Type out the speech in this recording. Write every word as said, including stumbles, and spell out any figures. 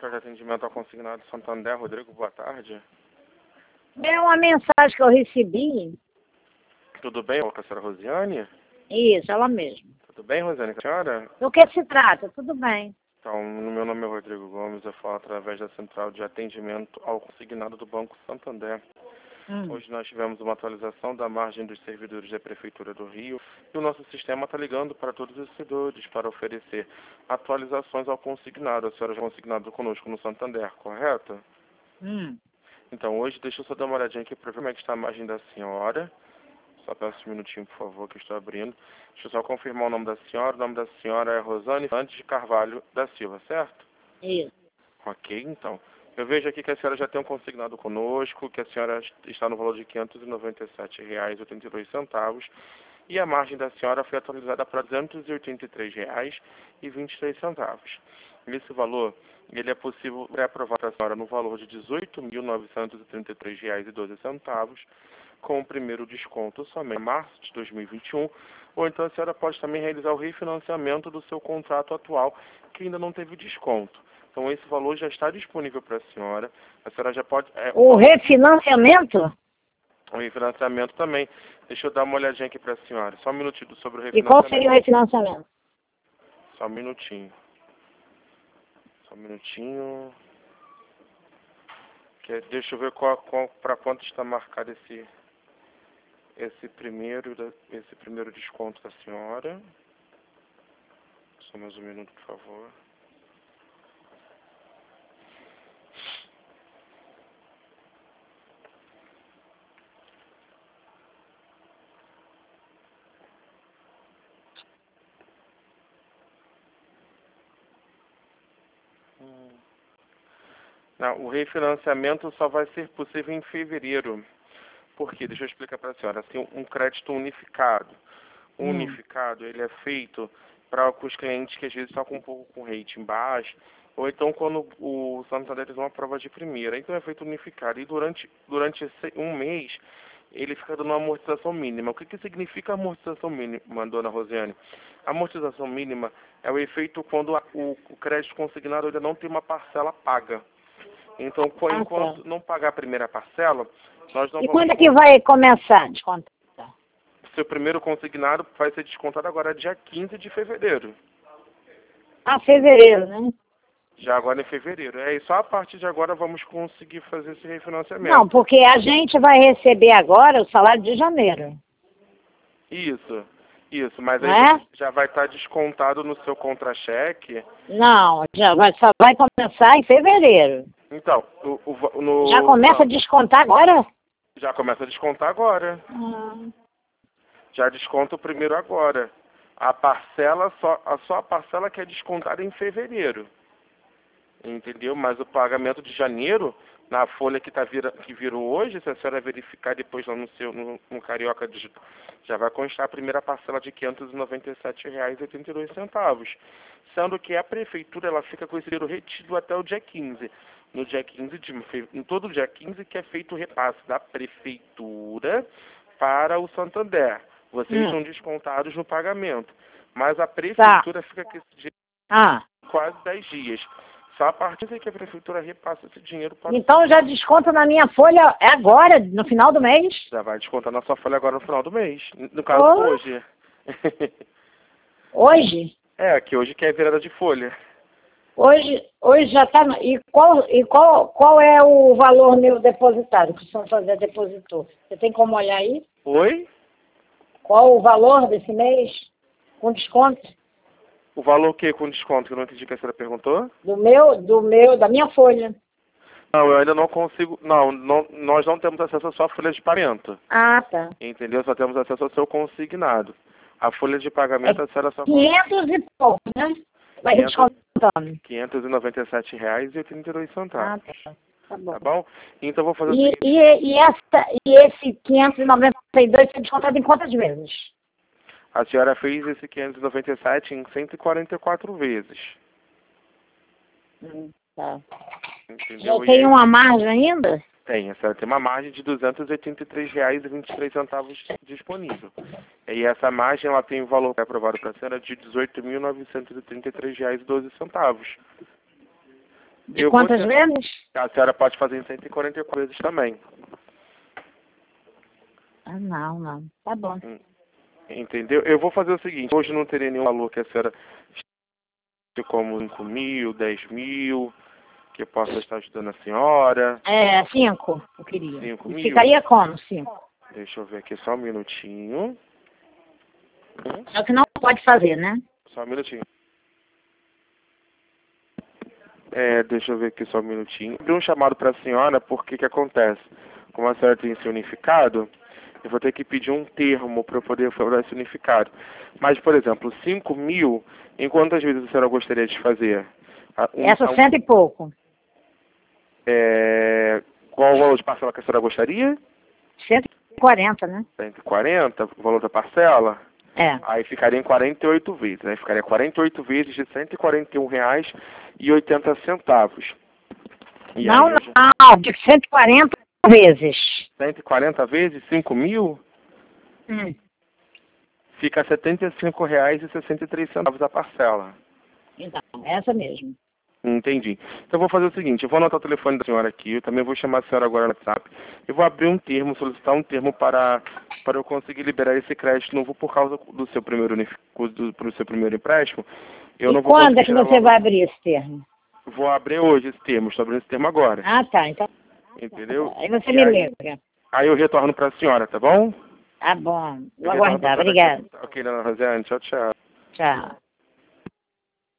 Central de Atendimento ao Consignado Santander, Rodrigo, boa tarde. É uma mensagem que eu recebi. Tudo bem, com a senhora Rosiane? Isso, ela mesma. Tudo bem, Rosiane, com a senhora? Do que se trata? Tudo bem. Então, meu nome é Rodrigo Gomes, eu falo através da Central de Atendimento ao Consignado do Banco Santander. Hum. Hoje nós tivemos uma atualização da margem dos servidores da Prefeitura do Rio e o nosso sistema está ligando para todos os servidores para oferecer atualizações ao consignado. A senhora já é consignado conosco no Santander, correto? Hum. Então, hoje, deixa eu só dar uma olhadinha aqui para ver como é que está a margem da senhora. Só peço um minutinho, por favor, que eu estou abrindo. Deixa eu só confirmar o nome da senhora. O nome da senhora é Rosane Santos de Carvalho da Silva, certo? Isso. Ok, então. Eu vejo aqui que a senhora já tem um consignado conosco, que a senhora está no valor de quinhentos e noventa e sete reais e oitenta e dois centavos e a margem da senhora foi atualizada para duzentos e oitenta e três reais e vinte e três centavos. Esse valor, ele é possível reaprovar para a senhora no valor de dezoito mil novecentos e trinta e três reais e doze centavos, com o primeiro desconto somente em março de dois mil e vinte e um, ou então a senhora pode também realizar o refinanciamento do seu contrato atual, que ainda não teve desconto. Então, esse valor já está disponível para a senhora. A senhora já pode... É, o refinanciamento? O refinanciamento também. Deixa eu dar uma olhadinha aqui para a senhora. Só um minutinho sobre o E refinanciamento. qual seria o refinanciamento? Só um minutinho. Só um minutinho. Que, deixa eu ver qual, qual, para quanto está marcado esse, esse, primeiro, esse primeiro desconto da senhora. Só mais um minuto, por favor. Não, o refinanciamento só vai ser possível em fevereiro. Por quê? Deixa eu explicar para a senhora. Assim, um crédito unificado. O Hum. unificado, ele é feito para os clientes que às vezes estão com um pouco com rating baixo, ou então quando o Santander faz uma prova de primeira. Então é feito unificado. E durante, durante esse um mês, ele fica dando uma amortização mínima. O que, que significa amortização mínima, dona Rosiane? A amortização mínima é o efeito quando a, o, o crédito consignado ainda não tem uma parcela paga. Então, Ah, enquanto tá. não pagar a primeira parcela, nós não E vamos... quando é que vai começar a descontar? Seu primeiro consignado vai ser descontado agora dia quinze de fevereiro. Ah, fevereiro, né? Já agora em fevereiro. É, e só a partir de agora vamos conseguir fazer esse refinanciamento. Não, porque a gente vai receber agora o salário de janeiro. Isso, isso. Mas Não aí é? você já vai estar descontado no seu contra-cheque. Não, já vai, só vai começar em fevereiro. Então, o, o, no, Já começa não, a descontar agora? já começa a descontar agora. Ah. Já desconta o primeiro agora. A parcela, só a, só a parcela que é descontada em fevereiro. Entendeu? Mas o pagamento de janeiro, na folha que, tá vira, que virou hoje, se a senhora verificar depois lá no seu no, no Carioca Digital, já vai constar a primeira parcela de quinhentos e noventa e sete reais e oitenta e dois centavos. Sendo que a prefeitura ela fica com esse dinheiro retido até o dia quinze. No dia quinze, de, em todo dia quinze, que é feito o repasse da prefeitura para o Santander. Vocês Hum. são descontados no pagamento. Mas a Tá. prefeitura fica com esse dinheiro Ah. quase dez dias. Só a partir daí que a prefeitura repassa esse dinheiro para o Então já desconta na minha folha agora, no final do mês? Já vai descontar na sua folha agora no final do mês. No caso, Oh. hoje. Hoje? É, que hoje que é virada de folha. Hoje, hoje já está. E, qual, e qual, qual é o valor meu depositado, que o Santander depositou? Você tem como olhar aí? Oi? Qual o valor desse mês? Com desconto? O valor que com desconto? Que eu não entendi o que a senhora perguntou. Do meu, do meu, da minha folha. Não, eu ainda não consigo... Não, não, nós não temos acesso à sua folha de pagamento. Ah, tá. Entendeu? Só temos acesso ao seu consignado. A folha de pagamento, É a senhora só... quinhentos e pouco, né? Vai descontando. quinhentos e noventa e sete reais e oitenta e dois centavos. Ah, tá. Tá bom. Tá bom? Então vou fazer o E, seguinte... e, e, essa, e esse quinhentos e noventa e dois foi descontado em quantas vezes? A senhora fez esse quinhentos e noventa e sete em cento e quarenta e quatro vezes. Hum, tá. Entendeu? Já tem uma margem ainda? Tem, a senhora tem uma margem de duzentos e oitenta e três reais e vinte e três centavos disponível. E essa margem ela tem o valor que é aprovado para a senhora de dezoito mil novecentos e trinta e três reais e doze centavos. De Eu vou quantas ter- vezes? A senhora pode fazer em cento e quarenta e quatro vezes também. Ah, não, não. Tá bom. Entendeu? Eu vou fazer o seguinte, hoje não terei nenhum valor que a senhora esteja como cinco mil, dez mil, que eu possa estar ajudando a senhora. É, cinco, eu queria. Cinco E mil? ficaria como, cinco? Deixa eu ver aqui só um minutinho. Hum, É o que não pode fazer, né? Só um minutinho. É, deixa eu ver aqui só um minutinho. Abri um chamado para a senhora, porque que acontece? Como a senhora tem esse unificado, eu vou ter que pedir um termo para eu poder falar esse unificado. Mas, por exemplo, cinco mil, em quantas vezes a senhora gostaria de fazer? Ah, um- Essa um- cento e pouco. é, qual o valor de parcela que a senhora gostaria? Cento e quarenta, né? cento e quarenta, o valor da parcela? É. Aí ficaria em quarenta e oito vezes, né? Ficaria quarenta e oito vezes de cento e quarenta e um reais e oitenta centavos. E Não, aí eu já... não, de cento e quarenta vezes. cento e quarenta vezes cinco mil, Hum. fica setenta e cinco reais e sessenta e três centavos a parcela. Então, essa mesmo. Entendi. Então eu vou fazer o seguinte, eu vou anotar o telefone da senhora aqui, eu também vou chamar a senhora agora no WhatsApp. Eu vou abrir um termo, solicitar um termo para, para eu conseguir liberar esse crédito novo por causa do seu primeiro, unif- do, do seu primeiro empréstimo. Eu E não vou quando é que conseguir você logo- vai abrir esse termo? Vou abrir hoje esse termo, estou abrindo esse termo agora. Ah, tá. Então, Entendeu? aí você E me aí, liga. aí eu retorno para a senhora, tá bom? Tá bom. Eu Vou retorno pra aguardar. senhora daqui a- Obrigada. Ok, dona Rosiane, tchau, tchau. Tchau.